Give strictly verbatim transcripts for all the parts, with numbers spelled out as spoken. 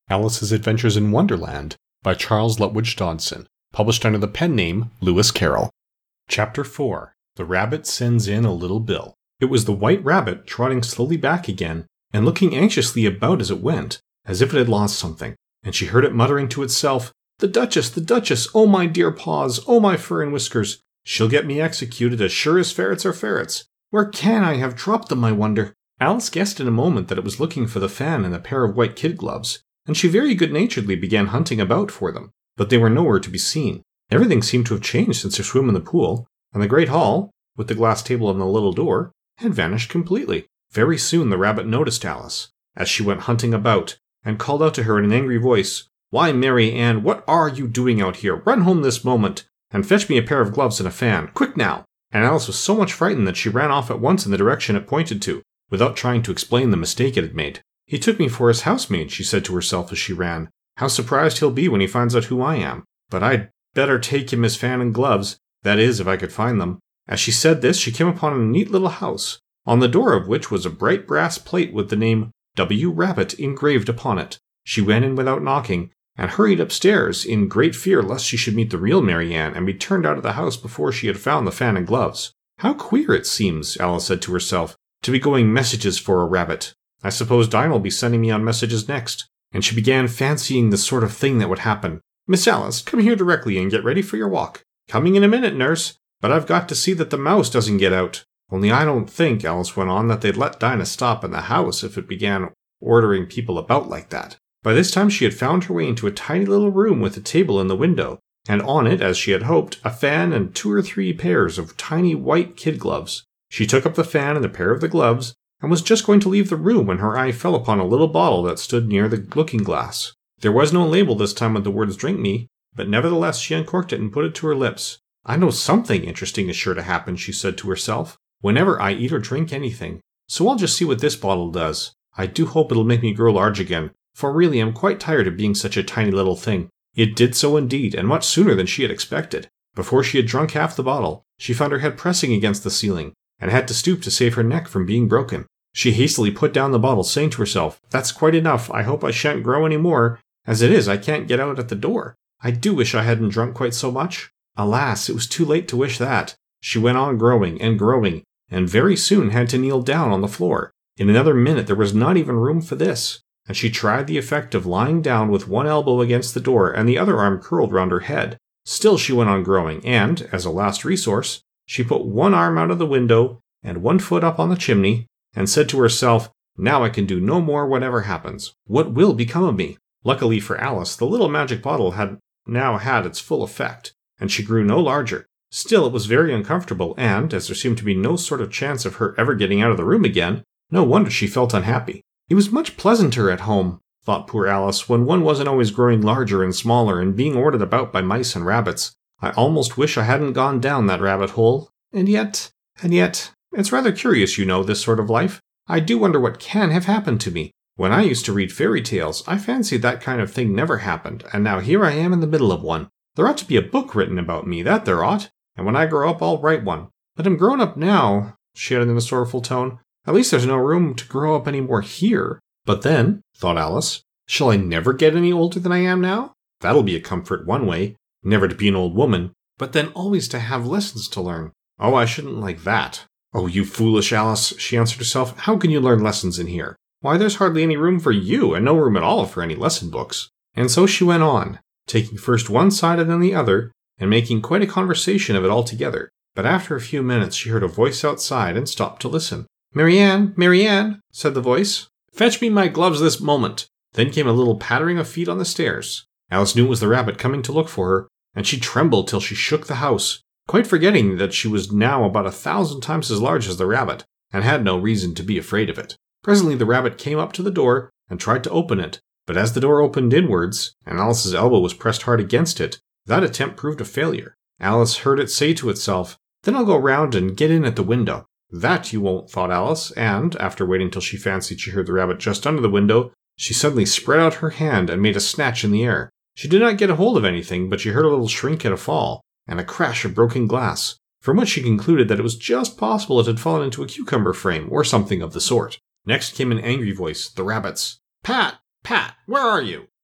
Alice's Adventures in Wonderland by Charles Lutwidge Dodson, published under the pen name Lewis Carroll. Chapter four. The Rabbit Sends in a Little Bill. It was the White Rabbit trotting slowly back again and looking anxiously about as it went, as if it had lost something, and she heard it muttering to itself, "The Duchess, the Duchess, oh my dear paws, oh my fur and whiskers, she'll get me executed as sure as ferrets are ferrets. Where can I have dropped them, I wonder?" Alice guessed in a moment that it was looking for the fan and a pair of white kid gloves, and she very good-naturedly began hunting about for them, but they were nowhere to be seen. Everything seemed to have changed since her swim in the pool, and the great hall, with the glass table and the little door, had vanished completely. Very soon the rabbit noticed Alice, as she went hunting about, and called out to her in an angry voice, "Why, Mary Ann, what are you doing out here? Run home this moment, and fetch me a pair of gloves and a fan. Quick now!" And Alice was so much frightened that she ran off at once in the direction it pointed to, without trying to explain the mistake it had made. "He took me for his housemaid," she said to herself as she ran. "How surprised he'll be when he finds out who I am. But I'd better take him his fan and gloves, that is, if I could find them." As she said this, she came upon a neat little house, on the door of which was a bright brass plate with the name W. Rabbit engraved upon it. She went in without knocking, and hurried upstairs in great fear lest she should meet the real Mary Ann and be turned out of the house before she had found the fan and gloves. "How queer it seems," Alice said to herself, "to be going messages for a rabbit. I suppose Dinah will be sending me on messages next." And she began fancying the sort of thing that would happen. "Miss Alice, come here directly and get ready for your walk." "Coming in a minute, nurse, but I've got to see that the mouse doesn't get out." "Only I don't think," Alice went on, "that they'd let Dinah stop in the house if it began ordering people about like that." By this time she had found her way into a tiny little room with a table in the window, and on it, as she had hoped, a fan and two or three pairs of tiny white kid gloves. She took up the fan and a pair of the gloves, and was just going to leave the room when her eye fell upon a little bottle that stood near the looking-glass. There was no label this time with the words "Drink Me," but nevertheless she uncorked it and put it to her lips. "I know something interesting is sure to happen," she said to herself, "whenever I eat or drink anything, so I'll just see what this bottle does. I do hope it'll make me grow large again, for really I'm quite tired of being such a tiny little thing." It did so indeed, and much sooner than she had expected. Before she had drunk half the bottle, she found her head pressing against the ceiling, and had to stoop to save her neck from being broken. She hastily put down the bottle, saying to herself, "That's quite enough. I hope I shan't grow any more. As it is, I can't get out at the door. I do wish I hadn't drunk quite so much." Alas, it was too late to wish that. She went on growing and growing, and very soon had to kneel down on the floor. In another minute there was not even room for this, and she tried the effect of lying down with one elbow against the door and the other arm curled round her head. Still she went on growing, and, as a last resource, she put one arm out of the window and one foot up on the chimney, and said to herself, "Now I can do no more whatever happens. What will become of me?" Luckily for Alice, the little magic bottle had now had its full effect, and she grew no larger. Still it was very uncomfortable, and, as there seemed to be no sort of chance of her ever getting out of the room again, no wonder she felt unhappy. It was much pleasanter at home, thought poor Alice, when one wasn't always growing larger and smaller and being ordered about by mice and rabbits. I almost wish I hadn't gone down that rabbit hole. And yet, and yet, it's rather curious, you know, this sort of life. I do wonder what can have happened to me. When I used to read fairy tales, I fancied that kind of thing never happened, and now here I am in the middle of one. There ought to be a book written about me, that there ought, and when I grow up I'll write one. But I'm grown up now," she added in a sorrowful tone. "At least there's no room to grow up any more here." But then, thought Alice, shall I never get any older than I am now? That'll be a comfort one way, never to be an old woman, but then always to have lessons to learn. Oh, I shouldn't like that. "Oh, you foolish Alice," she answered herself, "how can you learn lessons in here? Why, there's hardly any room for you, and no room at all for any lesson books." And so she went on, taking first one side and then the other, and making quite a conversation of it altogether. But after a few minutes she heard a voice outside and stopped to listen. "Mary Ann, Mary Ann," said the voice. "Fetch me my gloves this moment." Then came a little pattering of feet on the stairs. Alice knew it was the rabbit coming to look for her, and she trembled till she shook the house, quite forgetting that she was now about a thousand times as large as the rabbit, and had no reason to be afraid of it. Presently the rabbit came up to the door and tried to open it, but as the door opened inwards, and Alice's elbow was pressed hard against it, that attempt proved a failure. Alice heard it say to itself, "Then I'll go round and get in at the window." "That you won't," thought Alice, and, after waiting till she fancied she heard the rabbit just under the window, she suddenly spread out her hand and made a snatch in the air. She did not get a hold of anything, but she heard a little shrink and a fall, and a crash of broken glass, from which she concluded that it was just possible it had fallen into a cucumber frame, or something of the sort. Next came an angry voice, the rabbit's. "Pat! Pat! Where are you?"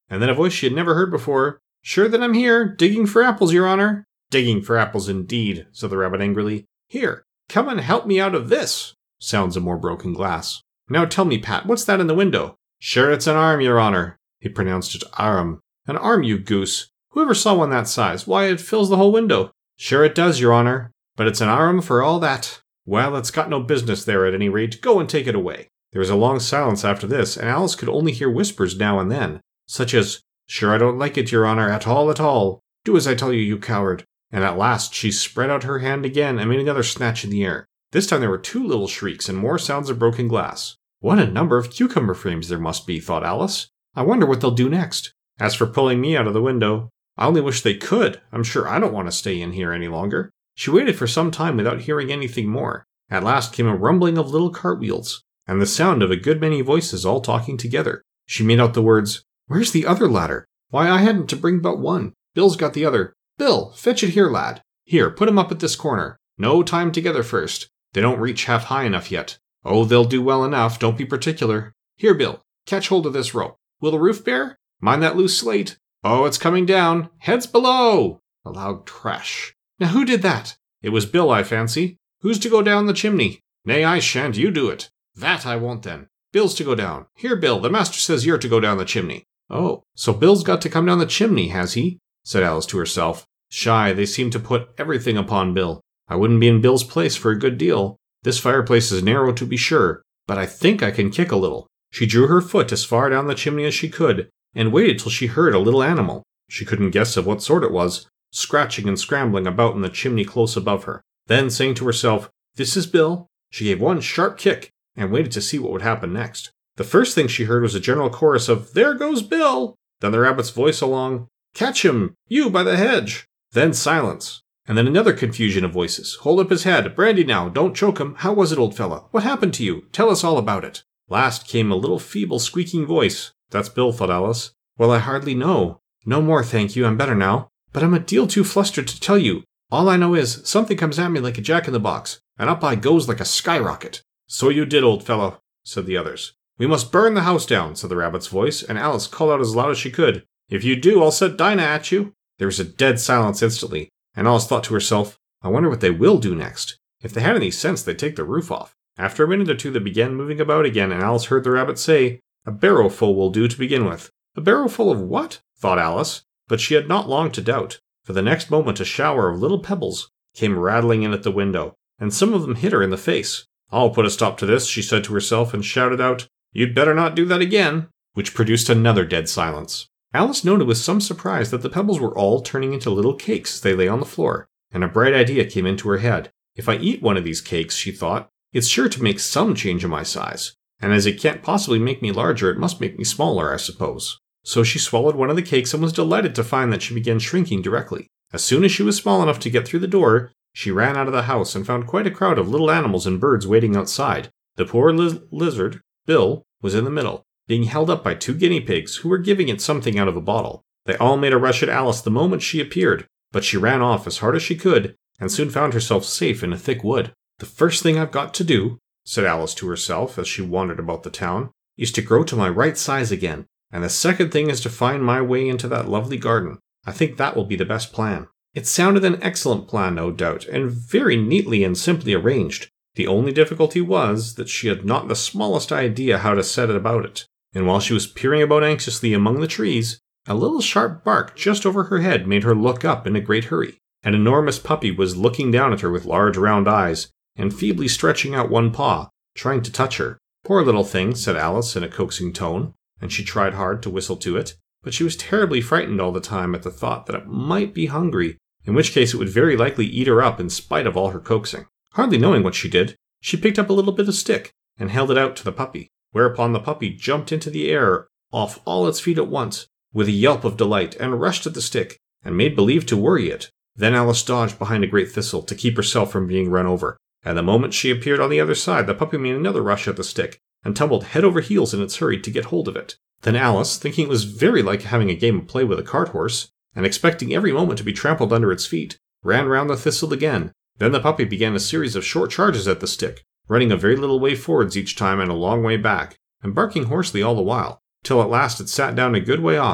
And then a voice she had never heard before. "Sure that I'm here, digging for apples, Your Honor." "Digging for apples indeed," said the rabbit angrily. "Here, come and help me out of this." Sounds of more broken glass. "Now tell me, Pat, what's that in the window?" "Sure it's an arm, Your Honor." He pronounced it arm. "An arm, you goose. Whoever saw one that size? Why, it fills the whole window." "Sure it does, Your Honor. But it's an arm for all that." "Well, it's got no business there at any rate. Go and take it away." There was a long silence after this, and Alice could only hear whispers now and then, such as, "Sure I don't like it, Your Honor, at all at all. Do as I tell you, you coward." And at last she spread out her hand again and made another snatch in the air. This time there were two little shrieks and more sounds of broken glass. What a number of cucumber frames there must be, thought Alice. I wonder what they'll do next. As for pulling me out of the window, I only wish they could. I'm sure I don't want to stay in here any longer. She waited for some time without hearing anything more. At last came a rumbling of little cartwheels, and the sound of a good many voices all talking together. She made out the words, "Where's the other ladder? Why, I hadn't to bring but one. Bill's got the other. Bill, fetch it here, lad. Here, put him up at this corner. No, tie 'em together first. They don't reach half high enough yet. Oh, they'll do well enough, don't be particular. Here, Bill, catch hold of this rope. Will the roof bear? Mind that loose slate. Oh, it's coming down. Heads below." A loud crash. "Now who did that?" "It was Bill, I fancy. Who's to go down the chimney?" "Nay, I shan't. You do it." "That I won't then. Bill's to go down. Here, Bill, the master says you're to go down the chimney." "Oh, so Bill's got to come down the chimney, has he?" said Alice to herself. Shy, they seem to put everything upon Bill. I wouldn't be in Bill's place for a good deal. This fireplace is narrow to be sure, but I think I can kick a little. She drew her foot as far down the chimney as she could, and waited till she heard a little animal, she couldn't guess of what sort it was, scratching and scrambling about in the chimney close above her. Then, saying to herself, "This is Bill," she gave one sharp kick, and waited to see what would happen next. The first thing she heard was a general chorus of, "There goes Bill!" Then the rabbit's voice along, "Catch him, you by the hedge!" Then silence, and then another confusion of voices. "Hold up his head, brandy now, don't choke him. How was it, old fellow? What happened to you? Tell us all about it." Last came a little feeble squeaking voice. "That's Bill," thought Alice. "Well, I hardly know. No more, thank you, I'm better now. But I'm a deal too flustered to tell you. All I know is, something comes at me like a jack-in-the-box, and up I goes like a skyrocket." "So you did, old fellow," said the others. "We must burn the house down," said the rabbit's voice, and Alice called out as loud as she could, "If you do, I'll set Dinah at you." There was a dead silence instantly, and Alice thought to herself, I wonder what they will do next. If they had any sense, they'd take the roof off. After a minute or two, they began moving about again, and Alice heard the rabbit say, "A barrowful will do to begin with." A barrowful of what? thought Alice, but she had not long to doubt, for the next moment a shower of little pebbles came rattling in at the window, and some of them hit her in the face. "I'll put a stop to this," she said to herself, and shouted out, "You'd better not do that again," which produced another dead silence. Alice noted with some surprise that the pebbles were all turning into little cakes as they lay on the floor, and a bright idea came into her head. "If I eat one of these cakes," she thought, "it's sure to make some change in my size, and as it can't possibly make me larger, it must make me smaller, I suppose." So she swallowed one of the cakes and was delighted to find that she began shrinking directly. As soon as she was small enough to get through the door, she ran out of the house and found quite a crowd of little animals and birds waiting outside. The poor liz- lizard, Bill, was in the middle, being held up by two guinea pigs who were giving it something out of a bottle. They all made a rush at Alice the moment she appeared, but she ran off as hard as she could and soon found herself safe in a thick wood. "The first thing I've got to do," said Alice to herself as she wandered about the town, "is to grow to my right size again, and the second thing is to find my way into that lovely garden. I think that will be the best plan." It sounded an excellent plan, no doubt, and very neatly and simply arranged. The only difficulty was that she had not the smallest idea how to set about it. And while she was peering about anxiously among the trees, a little sharp bark just over her head made her look up in a great hurry. An enormous puppy was looking down at her with large round eyes, and feebly stretching out one paw, trying to touch her. "Poor little thing," said Alice in a coaxing tone, and she tried hard to whistle to it, but she was terribly frightened all the time at the thought that it might be hungry, in which case it would very likely eat her up in spite of all her coaxing. Hardly knowing what she did, she picked up a little bit of stick and held it out to the puppy, whereupon the puppy jumped into the air off all its feet at once, with a yelp of delight, and rushed at the stick, and made believe to worry it. Then Alice dodged behind a great thistle to keep herself from being run over, and the moment she appeared on the other side, the puppy made another rush at the stick, and tumbled head over heels in its hurry to get hold of it. Then Alice, thinking it was very like having a game of play with a cart horse, and expecting every moment to be trampled under its feet, ran round the thistle again. Then the puppy began a series of short charges at the stick, running a very little way forwards each time and a long way back, and barking hoarsely all the while, till at last it sat down a good way off,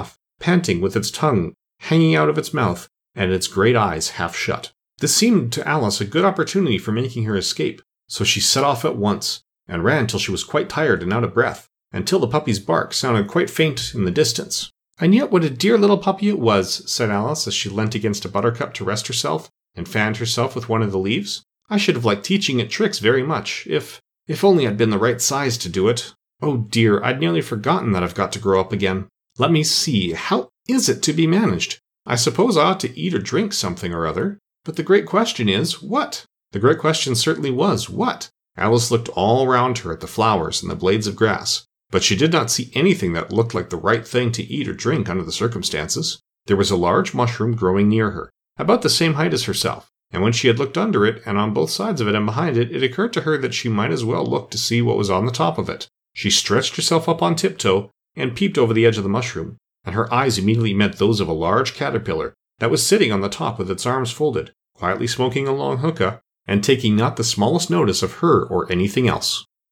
panting with its tongue hanging out of its mouth and its great eyes half shut. This seemed to Alice a good opportunity for making her escape, so she set off at once, and ran till she was quite tired and out of breath, until the puppy's bark sounded quite faint in the distance. "And yet what a dear little puppy it was," said Alice as she leant against a buttercup to rest herself, and fanned herself with one of the leaves. "I should have liked teaching it tricks very much, if, if only I'd been the right size to do it. Oh dear, I'd nearly forgotten that I've got to grow up again. Let me see, how is it to be managed? I suppose I ought to eat or drink something or other. But the great question is, what? The great question certainly was, what? Alice looked all round her at the flowers and the blades of grass, but she did not see anything that looked like the right thing to eat or drink under the circumstances. There was a large mushroom growing near her, about the same height as herself, and when she had looked under it, and on both sides of it and behind it, it occurred to her that she might as well look to see what was on the top of it. She stretched herself up on tiptoe, and peeped over the edge of the mushroom, and her eyes immediately met those of a large caterpillar that was sitting on the top with its arms folded, quietly smoking a long hookah, and taking not the smallest notice of her or anything else.